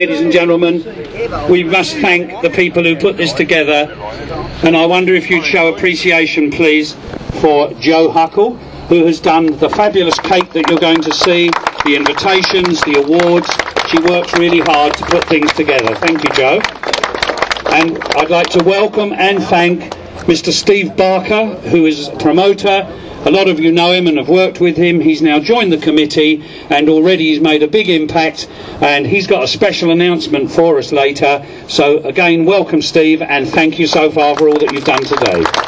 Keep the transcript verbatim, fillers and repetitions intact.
Ladies and gentlemen, we must thank the people who put this together, and I wonder if you'd show appreciation, please, for Jo Huckle, who has done the fabulous cake that you're going to see, the invitations, the awards. She works really hard to put things together. Thank you, Jo. And I'd like to welcome and thank Mister Steve Barker, who is a promoter. A lot of you know him and have worked with him. He's now joined the committee and already he's made a big impact, and he's got a special announcement for us later. So again, welcome Steve, and thank you so far for all that you've done today.